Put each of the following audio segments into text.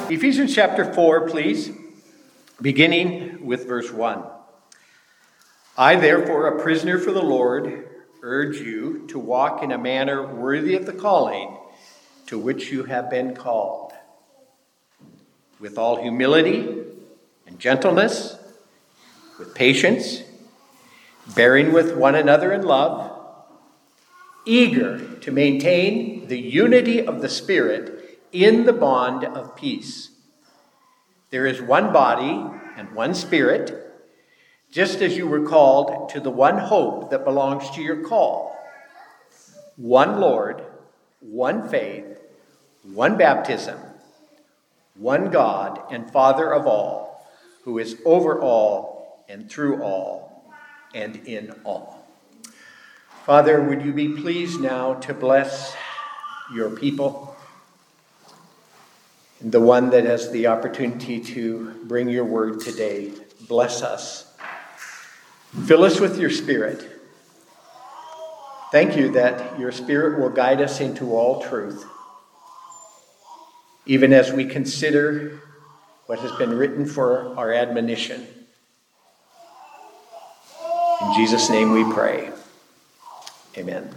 Ephesians chapter 4, please, beginning with verse 1. I, therefore, a prisoner for the Lord, urge you to walk in a manner worthy of the calling to which you have been called, with all humility and gentleness, with patience, bearing with one another in love, eager to maintain the unity of the Spirit in the bond of peace. There is one body and one Spirit, just as you were called to the one hope that belongs to your call. One Lord, one faith, one baptism, one God and Father of all, who is over all and through all and in all. Father, would you be pleased now to bless your people, and the one that has the opportunity to bring your word today. Bless us. Fill us with your Spirit. Thank you that your Spirit will guide us into all truth, even as we consider what has been written for our admonition. In Jesus' name we pray. Amen.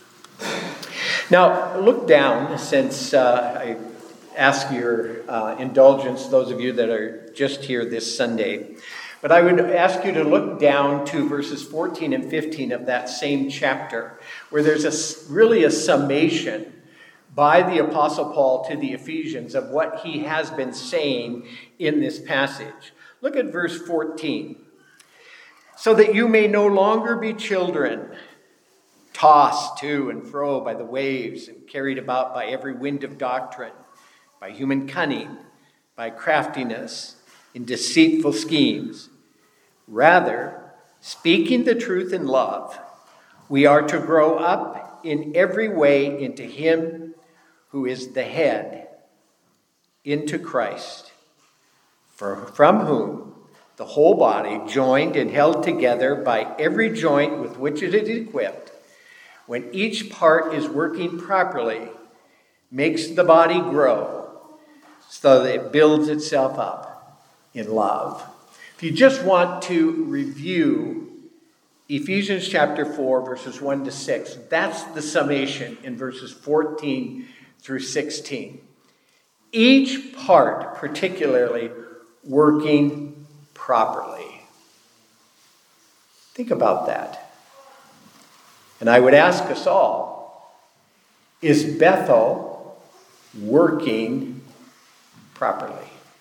Now, look down, since I ask your indulgence, those of you that are just here this Sunday. But I would ask you to look down to verses 14 and 15 of that same chapter, where there's really a summation by the Apostle Paul to the Ephesians of what he has been saying in this passage. Look at verse 14. So that you may no longer be children, tossed to and fro by the waves and carried about by every wind of doctrine, by human cunning, by craftiness, in deceitful schemes. Rather, speaking the truth in love, we are to grow up in every way into him who is the head, into Christ, from whom the whole body, joined and held together by every joint with which it is equipped, when each part is working properly, makes the body grow, so that it builds itself up in love. If you just want to review Ephesians chapter 4, verses 1 to 6, that's the summation in verses 14 through 16. Each part particularly working properly. Think about that. And I would ask us all, is Bethel working properly?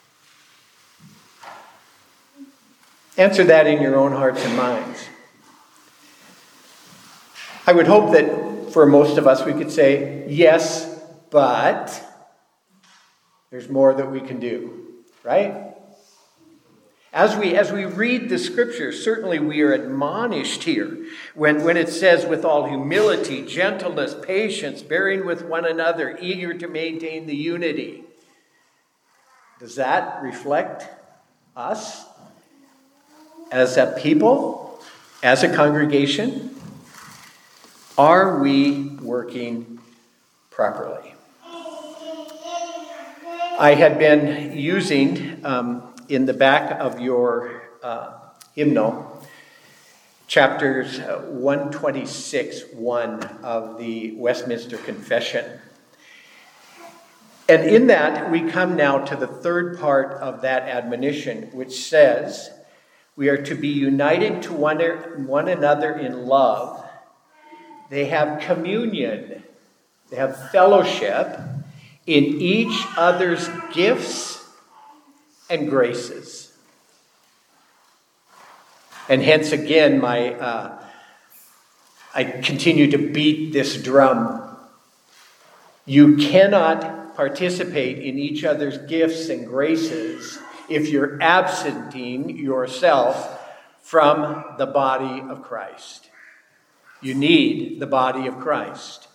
Answer that in your own hearts and minds. I would hope that for most of us we could say, yes, but there's more that we can do, right? As we read the scriptures, certainly we are admonished here when it says with all humility, gentleness, patience, bearing with one another, eager to maintain the unity. Does that reflect us as a people, as a congregation? Are we working properly? I had been using in the back of your hymnal, chapters 126:1 of the Westminster Confession. And in that, we come now to the third part of that admonition, which says, we are to be united to one another in love. They have communion, they have fellowship in each other's gifts and graces. And hence again, I continue to beat this drum. You cannot participate in each other's gifts and graces if you're absenting yourself from the body of Christ. You need the body of Christ,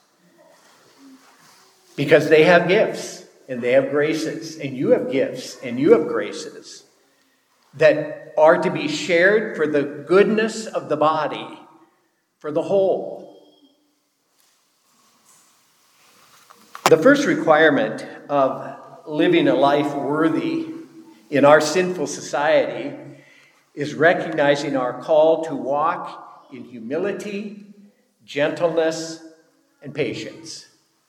because they have gifts and they have graces, and you have gifts and you have graces that are to be shared for the goodness of the body, for the whole. The first requirement of living a life worthy in our sinful society is recognizing our call to walk in humility, gentleness, and patience.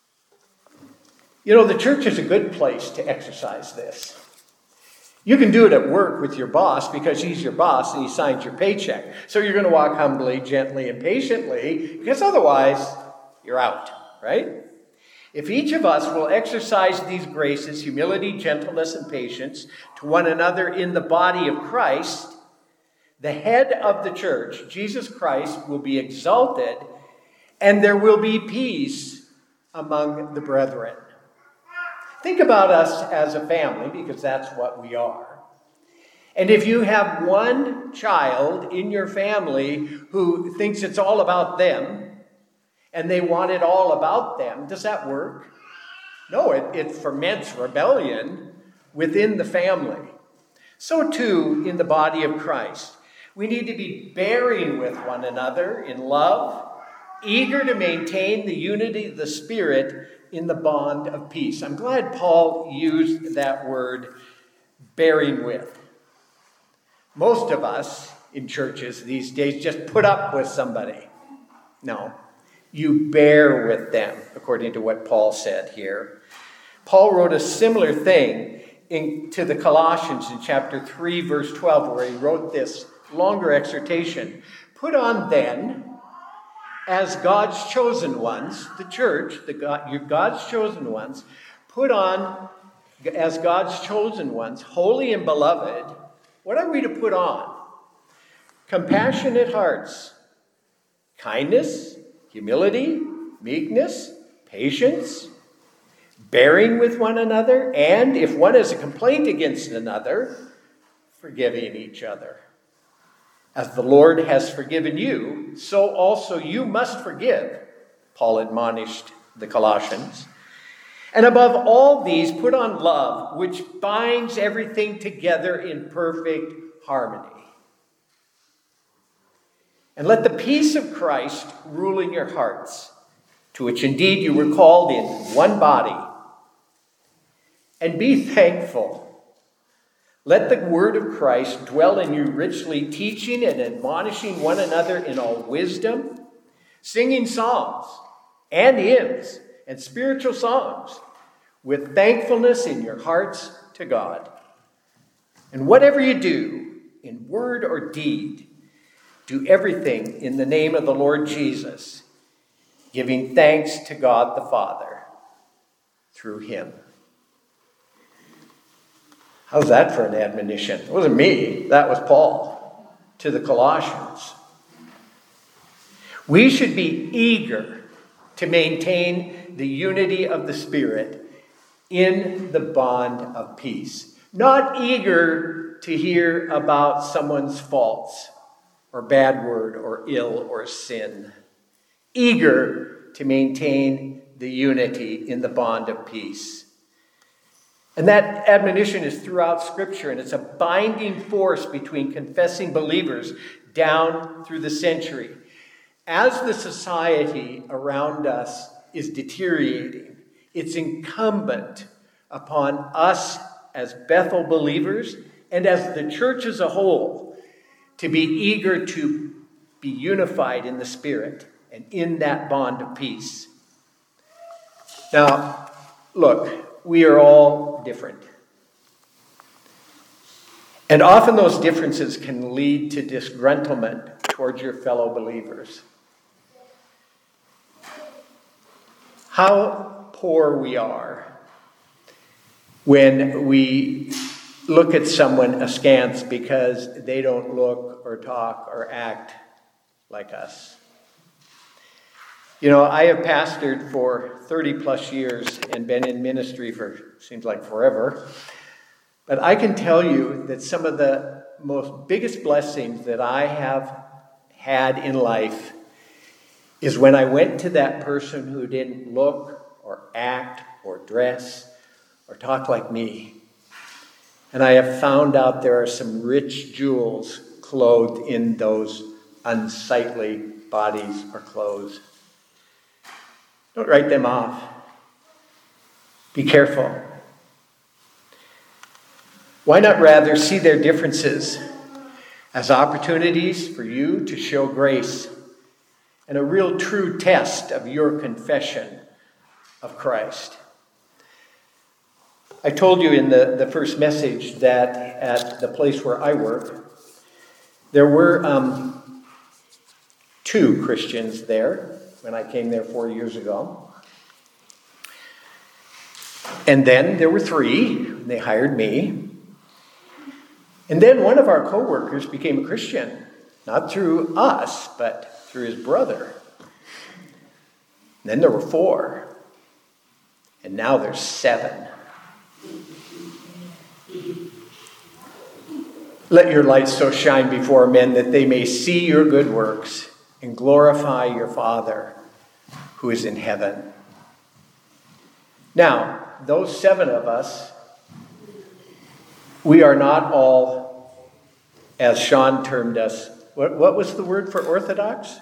You know, the church is a good place to exercise this. You can do it at work with your boss because he's your boss and he signs your paycheck. So you're going to walk humbly, gently, and patiently because otherwise you're out, right? If each of us will exercise these graces, humility, gentleness, and patience, to one another in the body of Christ, the head of the church, Jesus Christ, will be exalted and there will be peace among the brethren. Think about us as a family, because that's what we are. And if you have one child in your family who thinks it's all about them, and they want it all about them, does that work? No, it ferments rebellion within the family. So too in the body of Christ. We need to be bearing with one another in love, eager to maintain the unity of the Spirit in the bond of peace. I'm glad Paul used that word, bearing with. Most of us in churches these days just put up with somebody. No, you bear with them, according to what Paul said here. Paul wrote a similar thing to the Colossians in chapter 3, verse 12, where he wrote this longer exhortation. Put on then, as God's chosen ones, the church, you're God's chosen ones, put on, as God's chosen ones, holy and beloved, what are we to put on? Compassionate hearts, kindness, humility, meekness, patience, bearing with one another, and if one has a complaint against another, forgiving each other. As the Lord has forgiven you, so also you must forgive, Paul admonished the Colossians. And above all these, put on love, which binds everything together in perfect harmony. And let the peace of Christ rule in your hearts, to which indeed you were called in one body. And be thankful. Let the word of Christ dwell in you richly, teaching and admonishing one another in all wisdom, singing psalms and hymns and spiritual songs with thankfulness in your hearts to God. And whatever you do, in word or deed, do everything in the name of the Lord Jesus, giving thanks to God the Father through him. How's that for an admonition? It wasn't me. That was Paul to the Colossians. We should be eager to maintain the unity of the Spirit in the bond of peace. Not eager to hear about someone's faults or bad word or ill or sin. Eager to maintain the unity in the bond of peace. And that admonition is throughout Scripture, and it's a binding force between confessing believers down through the century. As the society around us is deteriorating, it's incumbent upon us as Bethel believers and as the church as a whole to be eager to be unified in the Spirit and in that bond of peace. Now, look. We are all different. And often those differences can lead to disgruntlement towards your fellow believers. How poor we are when we look at someone askance because they don't look or talk or act like us. You know, I have pastored for 30 plus years and been in ministry for, seems like forever. But I can tell you that some of the most biggest blessings that I have had in life is when I went to that person who didn't look or act or dress or talk like me. And I have found out there are some rich jewels clothed in those unsightly bodies or clothes. Don't write them off. Be careful. Why not rather see their differences as opportunities for you to show grace and a real true test of your confession of Christ? I told you in the first message that at the place where I work, there were 2 Christians there when I came there 4 years ago. And then there were 3. They hired me. And then one of our co-workers became a Christian, not through us, but through his brother. And then there were 4. And now there's 7. Let your light so shine before men that they may see your good works and glorify your Father who is in heaven. Now, those 7 of us, we are not all, as Sean termed us, what was the word for orthodox?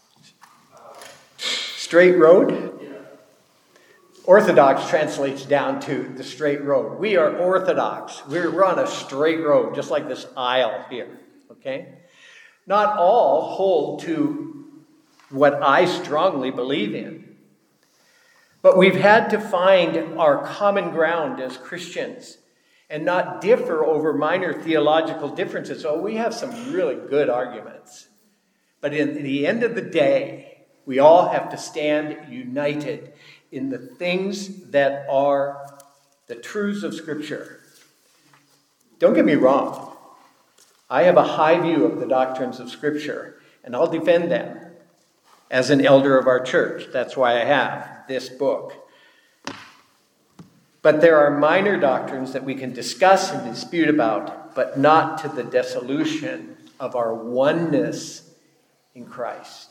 Straight road? Orthodox translates down to the straight road. We are orthodox. We're on a straight road, just like this aisle here, okay? Not all hold to what I strongly believe in. But we've had to find our common ground as Christians and not differ over minor theological differences. Oh, we have some really good arguments. But in the end of the day, we all have to stand united in the things that are the truths of Scripture. Don't get me wrong. I have a high view of the doctrines of Scripture, and I'll defend them as an elder of our church. That's why I have this book. But there are minor doctrines that we can discuss and dispute about, but not to the dissolution of our oneness in Christ.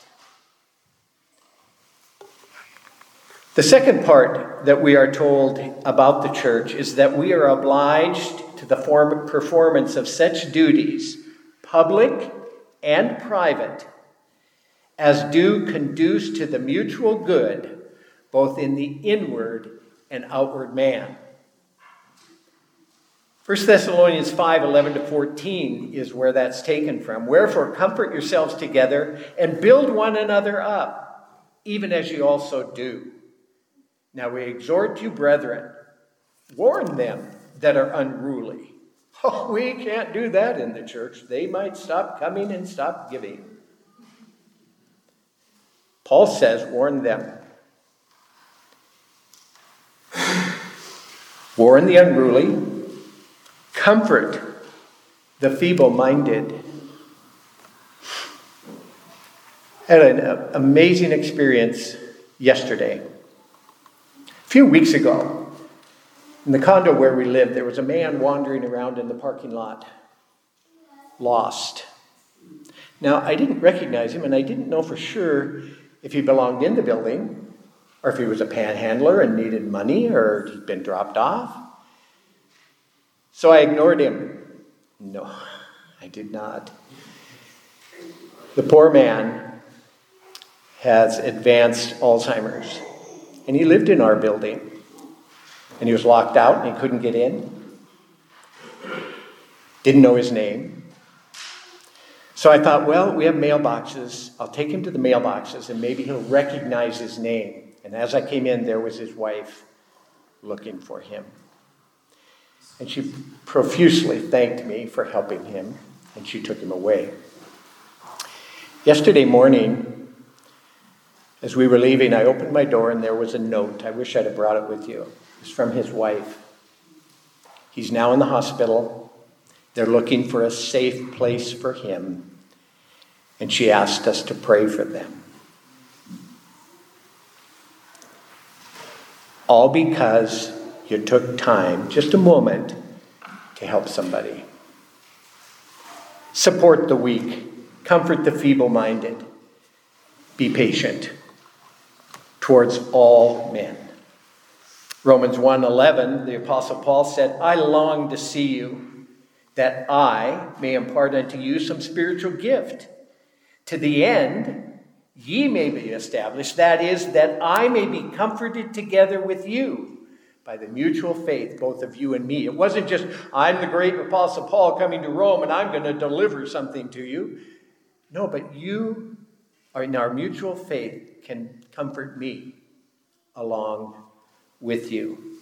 The second part that we are told about the church is that we are obliged to the performance of such duties, public and private, as do conduce to the mutual good, both in the inward and outward man. 1 Thessalonians 5:11-14 is where that's taken from. Wherefore, comfort yourselves together and build one another up, even as you also do. Now we exhort you, brethren, warn them that are unruly. Oh, we can't do that in the church. They might stop coming and stop giving. Paul says, warn them. Warn the unruly. Comfort the feeble-minded. I had an amazing experience yesterday. A few weeks ago, in the condo where we lived, there was a man wandering around in the parking lot, lost. Now, I didn't recognize him, and I didn't know for sure if he belonged in the building, or if he was a panhandler and needed money, or he'd been dropped off. So I ignored him. No, I did not. The poor man has advanced Alzheimer's. And he lived in our building. And he was locked out and he couldn't get in. Didn't know his name. So I thought, well, we have mailboxes. I'll take him to the mailboxes and maybe he'll recognize his name. And as I came in, there was his wife looking for him. And she profusely thanked me for helping him. And she took him away. Yesterday morning, as we were leaving, I opened my door and there was a note. I wish I'd have brought it with you. It was from his wife. He's now in the hospital. They're looking for a safe place for him. And she asked us to pray for them. All because you took time, just a moment, to help somebody. Support the weak. Comfort the feeble-minded. Be patient towards all men. Romans 1:11, the Apostle Paul said, I long to see you, that I may impart unto you some spiritual gift, to the end ye may be established, that is, that I may be comforted together with you by the mutual faith, both of you and me. It wasn't just, I'm the great Apostle Paul coming to Rome and I'm going to deliver something to you. No, but you are in our mutual faith can comfort me along with you.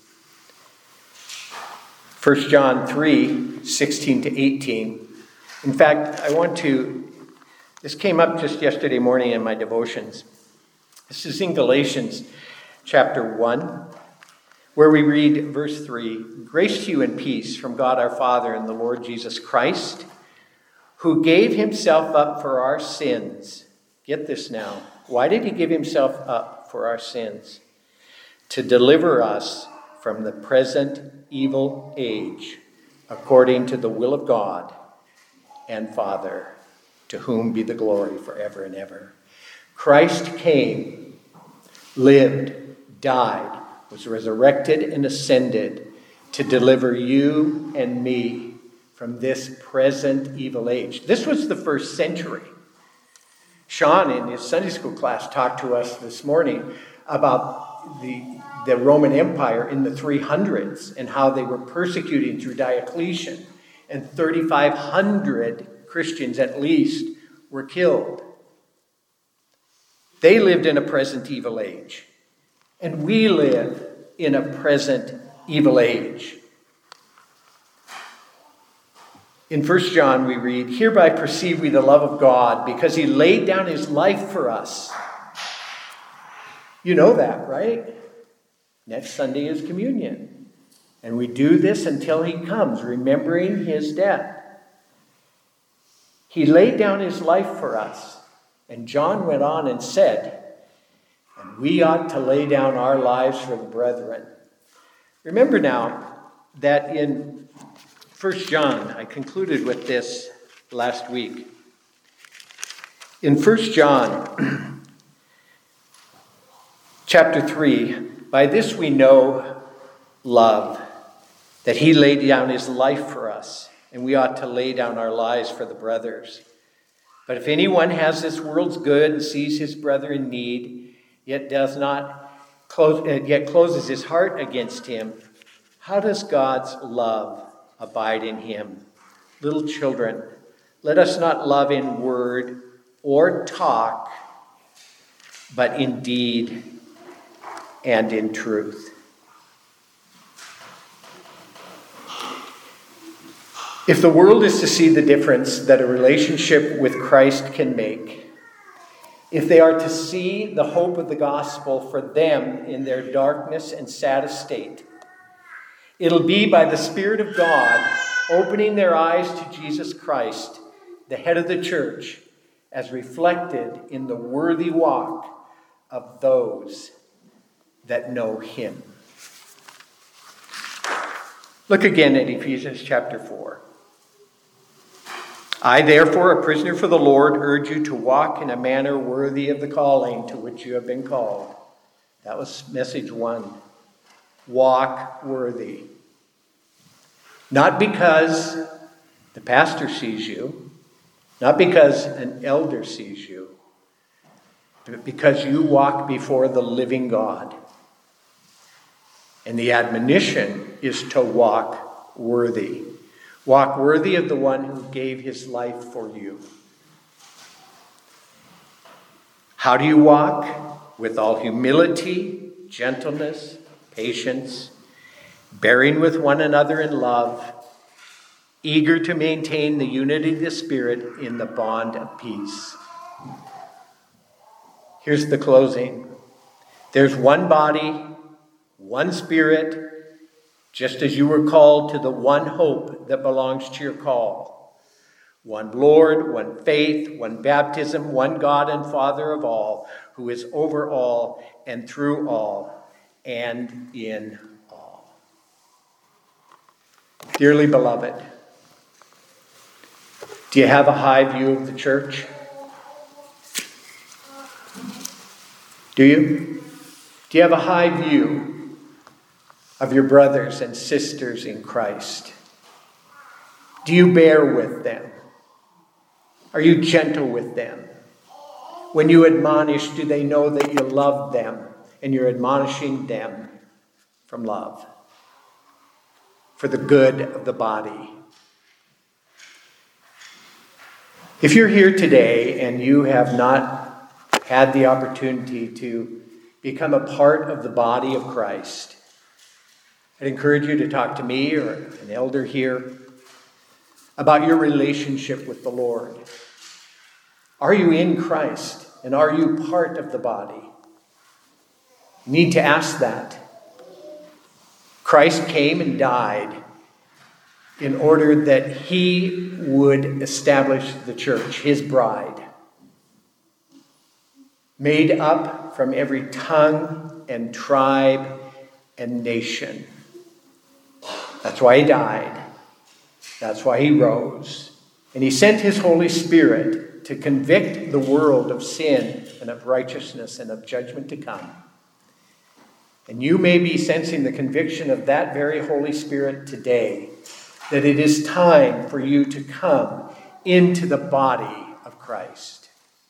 1 John 3, 16 to 18. In fact, this came up just yesterday morning in my devotions. This is in Galatians chapter 1, where we read verse 3, "Grace to you and peace from God our Father and the Lord Jesus Christ, who gave himself up for our sins." Get this now. Why did he give himself up for our sins? "To deliver us from the present evil age, according to the will of God and Father, to whom be the glory forever and ever." Christ came, lived, died, was resurrected and ascended to deliver you and me from this present evil age. This was the first century. Sean, in his Sunday school class, talked to us this morning about the Roman Empire in the 300s and how they were persecuting through Diocletian. And 3,500 Christians at least were killed. They lived in a present evil age. And we live in a present evil age. In 1 John we read, "Hereby perceive we the love of God, because he laid down his life for us." You know that, right? Next Sunday is communion. And we do this until he comes, remembering his death. He laid down his life for us. And John went on and said, "And we ought to lay down our lives for the brethren." Remember now that in 1 John, I concluded with this last week. In 1 John chapter 3, "By this we know love, that he laid down his life for us, and we ought to lay down our lives for the brothers. But if anyone has this world's good and sees his brother in need, yet closes his heart against him, how does God's love abide in him? Little children, let us not love in word or talk, but in deed and in truth." If the world is to see the difference that a relationship with Christ can make, if they are to see the hope of the gospel for them in their darkness and sad estate, it'll be by the Spirit of God opening their eyes to Jesus Christ, the head of the church, as reflected in the worthy walk of those that know him. Look again at Ephesians chapter 4. "I, therefore, a prisoner for the Lord, urge you to walk in a manner worthy of the calling to which you have been called." That was message 1. Walk worthy. Not because the pastor sees you, not because an elder sees you, but because you walk before the living God. And the admonition is to walk worthy. Walk worthy of the one who gave his life for you. How do you walk? With all humility, gentleness, patience, bearing with one another in love, eager to maintain the unity of the Spirit in the bond of peace. Here's the closing. There's one body, one Spirit, just as you were called to the one hope that belongs to your call. One Lord, one faith, one baptism, one God and Father of all, who is over all and through all and in all. Dearly beloved, do you have a high view of the church? Do you? Do you have a high view of your brothers and sisters in Christ? Do you bear with them? Are you gentle with them? When you admonish, do they know that you love them and you're admonishing them from love? for the good of the body. If you're here today and you have not had the opportunity to become a part of the body of Christ, I'd encourage you to talk to me or an elder here about your relationship with the Lord. Are you in Christ and are you part of the body? You need to ask that. Christ came and died in order that he would establish the church, his bride, made up from every tongue and tribe and nation. That's why he died. That's why he rose. And he sent his Holy Spirit to convict the world of sin and of righteousness and of judgment to come. And you may be sensing the conviction of that very Holy Spirit today, that it is time for you to come into the body of Christ.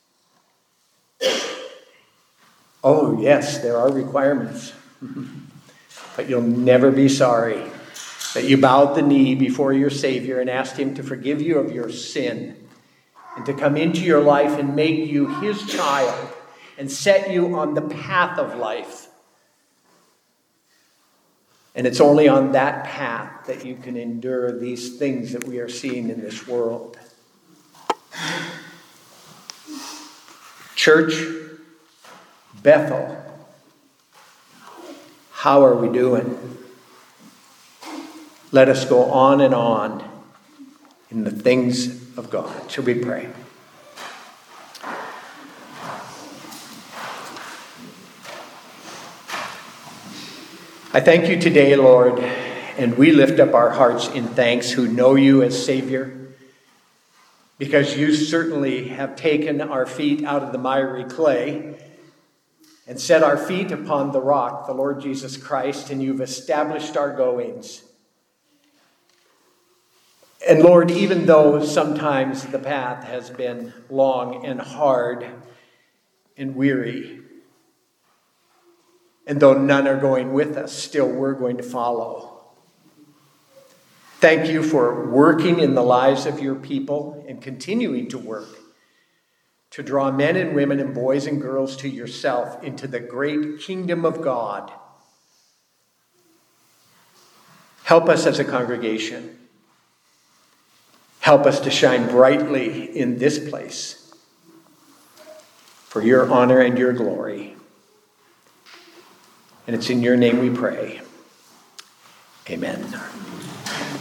Oh, yes, there are requirements. But you'll never be sorry that you bowed the knee before your Savior and asked him to forgive you of your sin and to come into your life and make you his child and set you on the path of life. And it's only on that path that you can endure these things that we are seeing in this world. Church, Bethel, how are we doing? Let us go on and on in the things of God. Shall we pray? I thank you today, Lord, and we lift up our hearts in thanks who know you as Savior, because you certainly have taken our feet out of the miry clay and set our feet upon the rock, the Lord Jesus Christ, and you've established our goings. And Lord, even though sometimes the path has been long and hard and weary, and though none are going with us, still we're going to follow. Thank you for working in the lives of your people and continuing to work to draw men and women and boys and girls to yourself into the great kingdom of God. Help us as a congregation. Help us to shine brightly in this place for your honor and your glory. And it's in your name we pray. Amen.